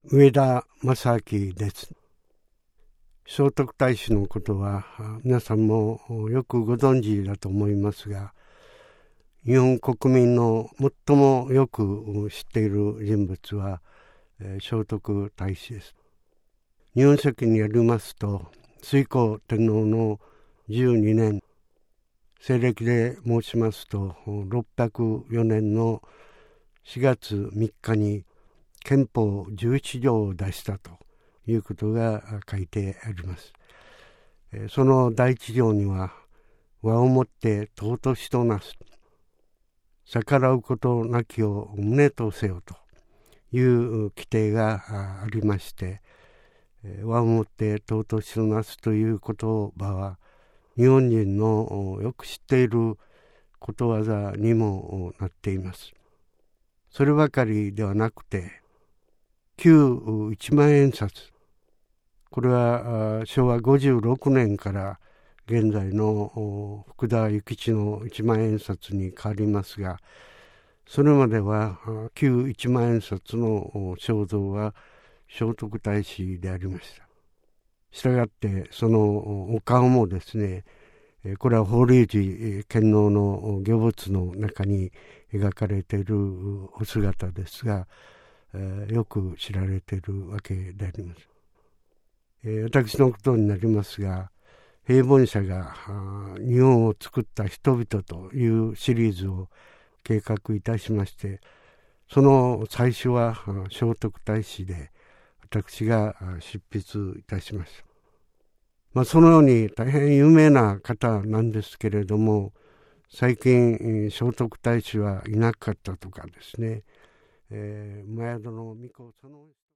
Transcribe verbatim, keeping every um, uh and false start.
上田正明です。聖徳太子のことは皆さんもよくご存知だと思いますが、日本国民の最もよく知っている人物は聖徳太子です。日本書紀によりますと、推古天皇のじゅうにねん、西暦で申しますとろっぴゃくよねんのしがつみっかに憲法じゅういち条を出したということが書いてあります。その第一条には、和をもって尊しとなす、逆らうことなきを旨とせよという規定がありまして、和をもって尊しとなすという言葉は日本人のよく知っていることわざにもなっています。そればかりではなくて、旧一万円札、これはしょうわごじゅうろくねんから現在の福田諭吉の一万円札に変わりますが、それまでは旧一万円札の肖像は聖徳太子でありました。したがってそのお顔もですね、これは法隆寺献納の御物の中に描かれているお姿ですが、よく知られているわけであります。私のことになりますが、平凡社が日本を作った人々というシリーズを計画いたしまして、その最初は聖徳太子で私が執筆いたしました。まあ、そのように大変有名な方なんですけれども、最近聖徳太子はいなかったとかですね、えー、前戸の巫女その